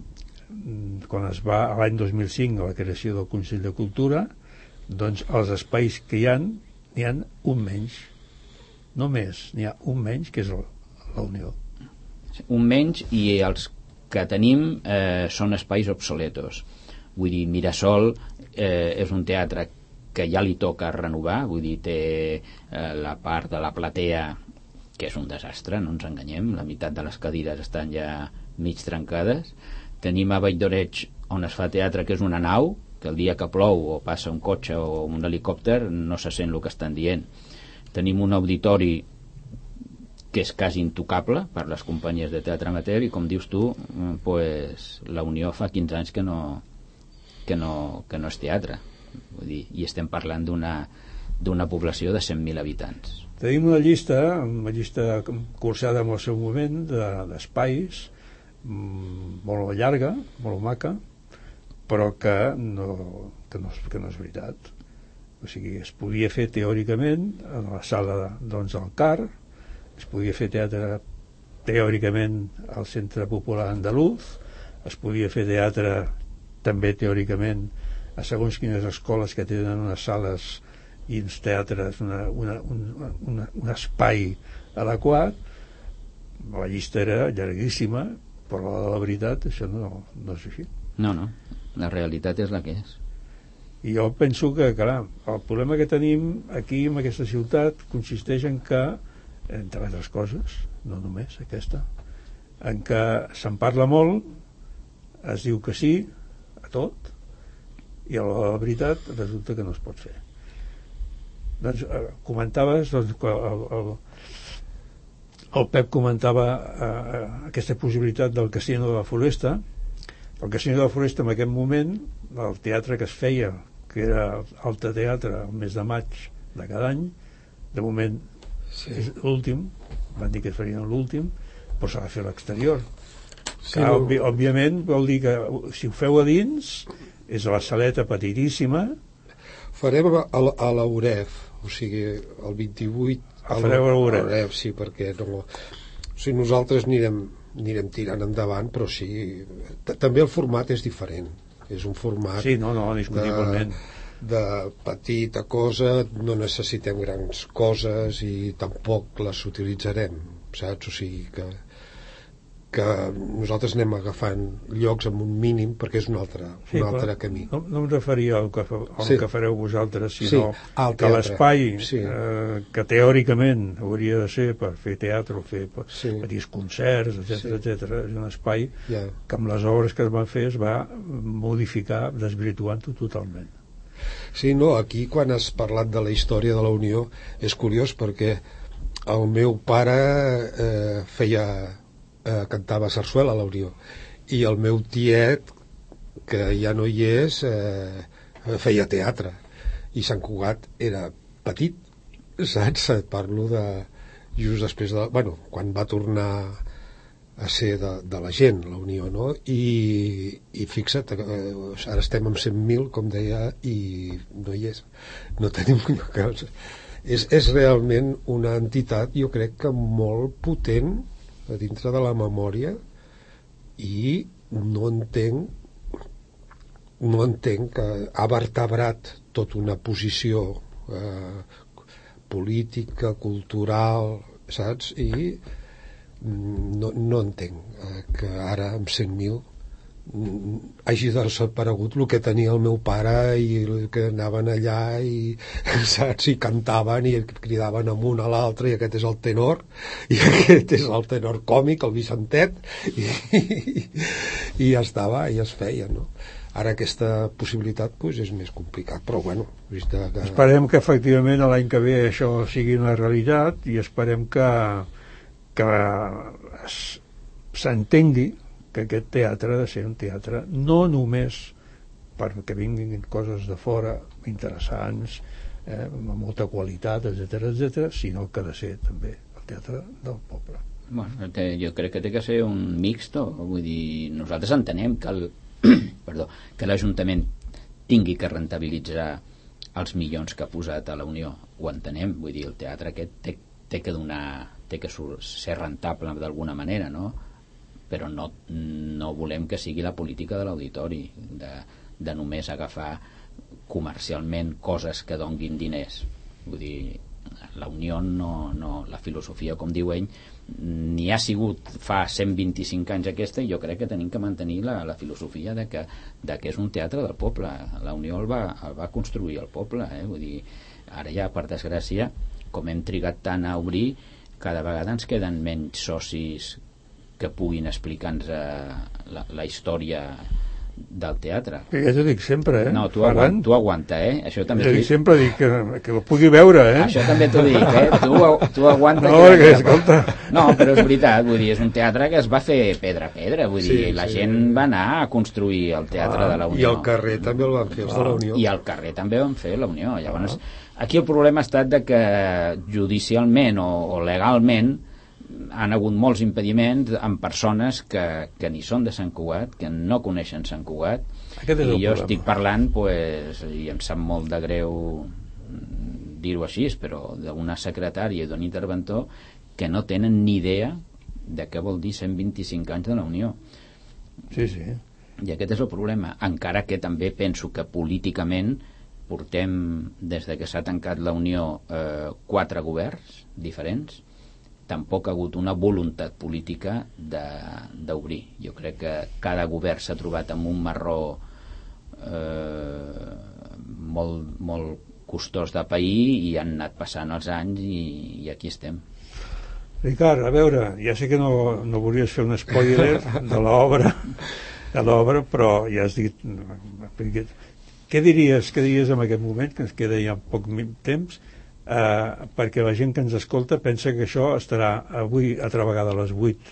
quan es va a l'any dos mil cinc a la creació del Consell de Cultura, doncs els espais que hi ha n'hi ha un menys, no més, n'hi ha un menys, que és la Unió. Un menys, i els que tenim eh, són espais obsoletos. Vull dir, Mirasol eh, és un teatre que ja li toca renovar, vull dir, té eh, la part de la platea, que és un desastre, no ens enganyem, la meitat de les cadires estan ja mig trencades. Tenim a Valldoreig, on es fa teatre, que és una nau, que el dia que plou o passa un cotxe o un helicòpter no se sent el que estan dient. Tenim un auditori que és quasi intocable per les companyies de teatre amateur, i com dius tu, pues, la Unió fa quinze anys que no, que no, que no és teatre. Vull dir, i estem parlant d'una d'una població de cent mil habitants. Tenim una llista, una llista cursada en el seu moment d'espais, molt llarga, molt maca, però que no, que no, que no és veritat. O sigui, es podia fer teòricament a la sala doncs, del C A R, es podia fer teatre teòricament al Centre Popular Andalús, es podia fer teatre també teòricament a segons quines escoles que tenen unes sales i uns teatres, una, una, un, una, un espai adequat. La llista era llarguíssima, però la veritat això no, no és així. No, no, la realitat és la que és. I jo penso que, clar, el problema que tenim aquí en aquesta ciutat consisteix en que, entre altres coses, no només aquesta, en què se'n parla molt, es diu que sí a tot, i a la veritat resulta que no es pot fer. Doncs eh, comentaves, doncs, el, el, el Pep comentava eh, aquesta possibilitat del Casino de la Floresta. El Casino de la Floresta en aquest moment, el teatre que es feia, que era Alta Teatre el mes de maig de cada any, de moment sí. És l'últim, van dir que farien l'últim, però s'ha de fer a l'exterior. Sí, que, òbvi, òbviament vol dir que si ho feu a dins és a la saleta petitíssima. Farem a l'Auref, o sigui el vint-i-vuit a fareu a l'Auref, sí, perquè no, o sigui, nosaltres anirem anirem tirant endavant, però sí també el format és diferent, és un format sí, no, no, discutiblement de, de petita cosa, no necessitem grans coses i tampoc les utilitzarem, saps? O sigui que que nosaltres anem agafant llocs amb un mínim perquè és un altre, sí, un altre camí. No, no em referia al que, al sí. que fareu vosaltres, sinó sí, que l'espai sí. eh, que teòricament hauria de ser per fer teatre o fer sí. petits concerts, etcètera, sí. etcètera, és un espai yeah. que amb les obres que es van fer es va modificar, desvirtuant-ho totalment. Sí, no, aquí quan has parlat de la història de la Unió és curiós perquè el meu pare eh, feia Eh, cantava sarsuela a la Unió i el meu tiet que ja no hi és eh, feia teatre i Sant Cugat era petit, saps? Parlo de just després de, bueno, quan va tornar a ser de, de la gent la Unió, no? I, i fixa't, eh, ara estem amb cent mil com deia i no hi és, no tenim és, és realment una entitat, jo crec que molt potent a dintre de la memòria i no entenc no entenc que ha vertebrat tota una posició eh, política, cultural, saps? I no, no entenc eh, que ara amb cent mil hagi desaparegut el que tenia el meu pare i el que anaven allà i, saps? I cantaven i cridaven amunt a l'altre i aquest és el tenor i aquest és el tenor còmic, el Vicentet i, i, i ja estava, i es feia, no? Ara aquesta possibilitat pues, és més complicat, però bueno vista que... esperem que efectivament l'any que ve això sigui una realitat i esperem que que s'entengui que aquest teatre ha de ser un teatre no només perquè vinguin coses de fora interessants, eh, amb molta qualitat, etcètera, etcètera, sinó que ha de ser també el teatre del poble. Bueno, jo crec que té que ser un mixto, vull dir, nosaltres entenem que el, perdó, que l'Ajuntament tingui que rentabilitzar els milions que ha posat a la Unió, ho entenem, vull dir, el teatre aquest té, té que donar, té que ser rentable d'alguna manera, no? Però no, no volem que sigui la política de l'auditori de, de només agafar comercialment coses que donguin diners. Vull dir, la Unió no, no, la filosofia, com diu ell, n'hi ha sigut fa cent vint-i-cinc anys aquesta, i jo crec que tenim que mantenir la, la filosofia de que, de que és un teatre del poble. La Unió el va, el va construir el poble, eh? Vull dir, ara ja, per desgràcia, com hem trigat tant a obrir, cada vegada ens queden menys socis que puguin explicar-nos la, la història del teatre. Ja t'ho dic sempre, eh? No, tu, aguant, tu aguanta, eh? Això també ja dic, sempre dic que, que ho pugui veure, eh? Això també t'ho dic, eh? Tu, tu aguanta. No, que, que escolta. No, però és veritat, vull dir, és un teatre que es va fer pedra a pedra, vull dir, sí, la sí. gent va anar a construir el teatre ah, de la Unió. I al carrer també el van fer els ah, de la Unió. I al carrer també van fer la Unió. Llavors, ah. aquí el problema ha estat de que judicialment o, o legalment han hagut molts impediments amb persones que, que ni són de Sant Cugat, que no coneixen Sant Cugat, i jo problema. Estic parlant, pues, i em sap molt de greu dir-ho així, però d'una secretària i d'un interventor que no tenen ni idea de què vol dir cent vint-i-cinc anys de la Unió. Sí, sí. I aquest és el problema, encara que també penso que políticament portem, des de que s'ha tancat la Unió, eh, quatre governs diferents. Tampoc ha hagut una voluntat política d'obrir. Jo crec que cada govern s'ha trobat amb un marró eh, molt, molt costós de pair i han anat passant els anys i, i aquí estem. Ricard, a veure, ja sé que no, no volies fer un spoiler de l'obra, de l'obra, però ja has dit... Què diries, què diries en aquest moment, que ens queda ja poc temps, eh, perquè la gent que ens escolta pensa que això estarà avui altra vegada a les vuit,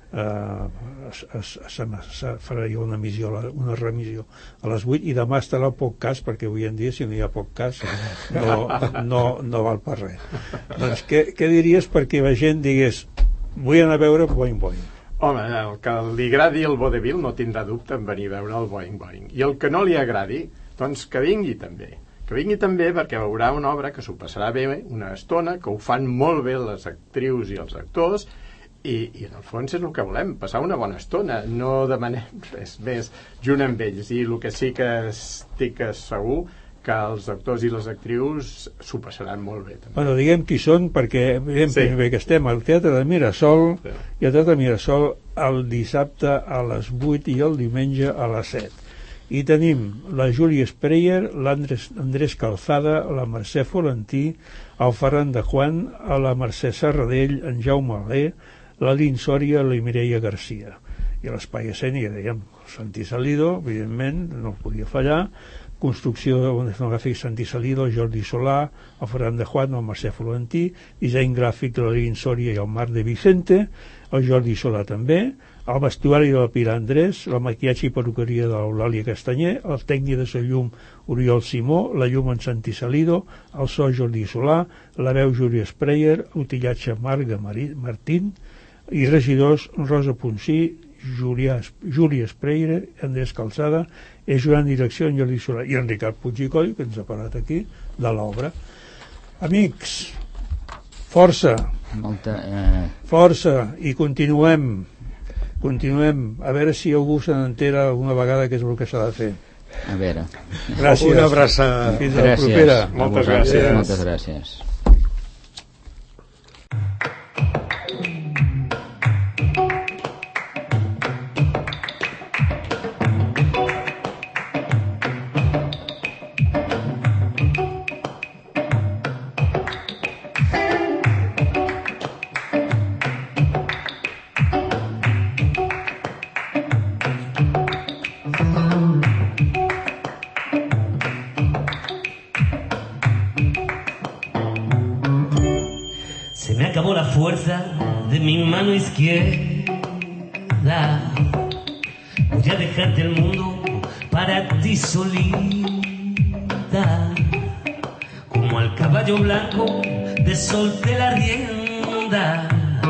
eh, es, es, es, es farà una emissió, una remissió a les vuit, i demà estarà el podcast, perquè avui en dia si no hi ha podcast no, no, no val per res. Doncs què, què diries perquè la gent digués vull anar a veure Boing Boing? Home, el que li agradi el vodevil no tindrà dubte en venir a veure el Boing Boing, i el que no li agradi, doncs que vingui també. Que vingui també perquè veurà una obra que s'ho passarà bé una estona, que ho fan molt bé les actrius i els actors, i, i en el fons és el que volem, passar una bona estona, no demanem res més junt amb ells, i el que sí que estic segur que els actors i les actrius s'ho passaran molt bé també. Bueno, diguem qui són, perquè veiem sí. que estem al Teatre de Mirasol, sí. i al Teatre de Mirasol el dissabte a les vuit i el diumenge a les set. I tenim la Júlia Spreyer, l'Andrés Calzada, la Mercè Folentí, el Ferran de Juan, la Mercè Serradell, en Jaume Alé, la Lin Sòria, la Mireia Garcia. I l'espai escènic, dèiem, Santi Salido, evidentment, no podia fallar, construcció etnogràfic Santi Salido, Jordi Solà, el Ferran de Juan, el Mercè Folentí, disseny gràfic de la Lin Sòria i el Marc de Vicente, el Jordi Solà també, el vestuari de la Pilar Andrés, la maquillatge i perruqueria de l'Eulàlia Castanyer, el tècnic de so llum Oriol Simó, la llum en Santi Salido, el so Jordi Solà, la veu Júlia Spreyer, l'utillatge Marga Martín, i regidors Rosa Ponsí, Júlia, Júlia Spreyer, Andrés Calzada, és una direcció en Jordi Solà i en Ricard Puig i Coll, que ens ha parlat aquí de l'obra. Amics, força, Molta, eh... força, i continuem continuem, a veure si algú se n'entera alguna vegada que és el que s'ha de fer. A veure. Gràcies. Una abraçada. Fins a la propera. Moltes gràcies. Moltes gràcies. De mi mano izquierda voy a dejarte el mundo para ti solita, como al caballo blanco te solté la rienda,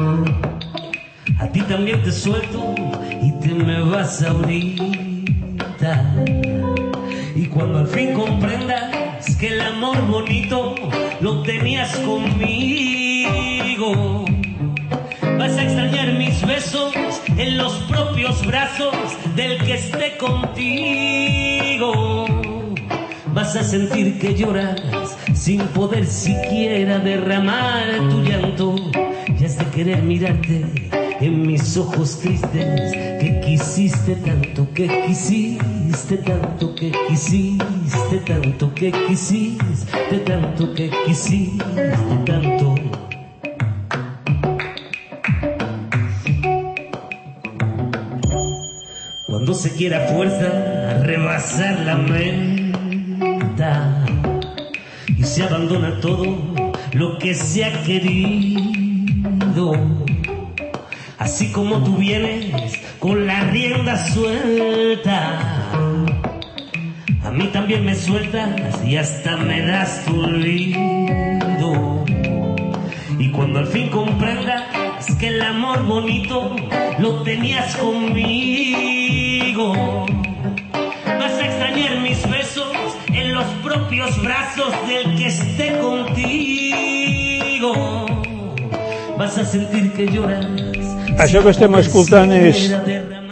a ti también te suelto y te me vas ahorita, y cuando al fin comprendas que el amor bonito lo tenías conmigo, vas a extrañar mis besos en los propios brazos del que esté contigo. Vas a sentir que lloras sin poder siquiera derramar tu llanto. Y has de querer mirarte en mis ojos tristes, que quisiste tanto, que quisiste tanto, que quisiste tanto, que quisiste tanto, que quisiste tanto. Cuando se quiera fuerza rebasar la meta y se abandona todo lo que se ha querido, así como tú vienes con la rienda suelta, a mí también me sueltas y hasta me das tu olvido. Y cuando al fin comprendas que el amor bonito lo tenías conmigo, vas a extrañar mis besos en los propios brazos del que esté contigo. Vas a sentir que lloras. Això que estem escoltant és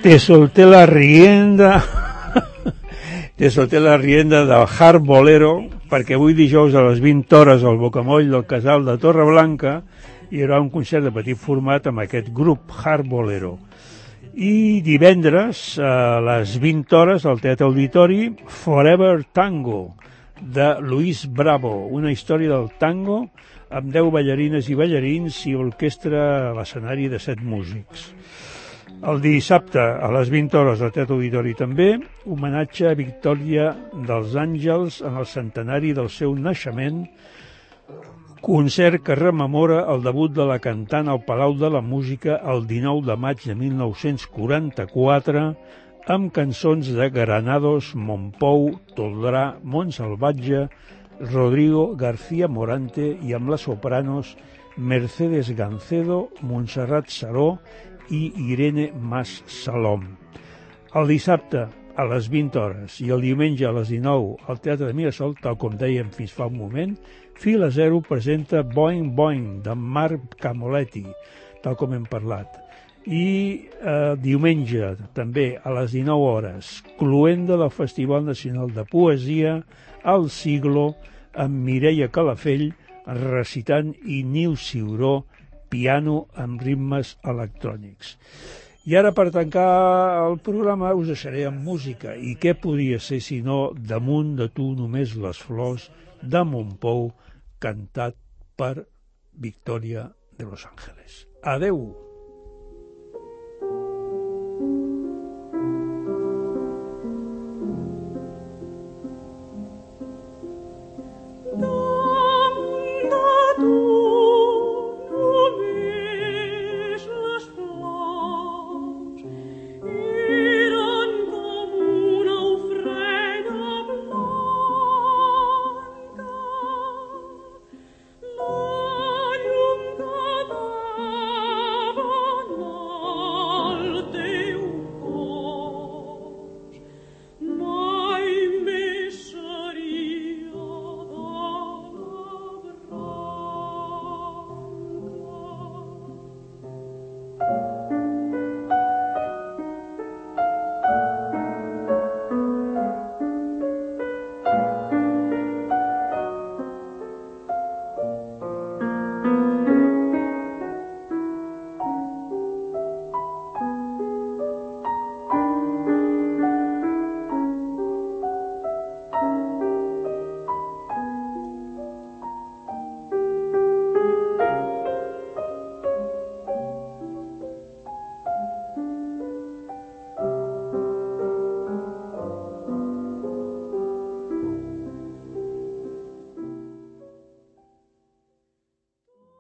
Te solté la rienda... Te solté la rienda del Hard Bolero, perquè avui dijous a les vint hores al Bocamoll del Casal de Torreblanca hi haurà un concert de petit format amb aquest grup, Hard Bolero. I divendres a les vint hores al Teatre Auditori, Forever Tango, de Luis Bravo, una història del tango amb deu ballarines i ballarins i orquestra a l'escenari de set músics. El dissabte a les vint hores al Teatre Auditori també, homenatge a Victòria dels Àngels en el centenari del seu naixement, concert que rememora el debut de la cantant al Palau de la Música el dinou de maig de mil nou-cents quaranta-quatre amb cançons de Granados, Montpou, Toldrà, Montsalvatge, Rodrigo García Morante i amb les sopranos Mercedes Gancedo, Montserrat Saró i Irene Mas Salom. El dissabte a les vint hores i el diumenge a les dinou al Teatre de Mirasol, tal com dèiem fins fa un moment, Fil a Zero presenta Boing Boing de Marc Camoletti, tal com hem parlat. I eh, diumenge també a les dinou hores, cloenda del Festival Nacional de Poesia al Siglo amb Mireia Calafell recitant i Nil Ciuró piano amb ritmes electrònics. I ara, per tancar el programa, us deixaré amb música. I què podia ser, si no, Damunt de tu només les flors, de Montpou, cantat per Victòria de Los Ángeles. Adeu!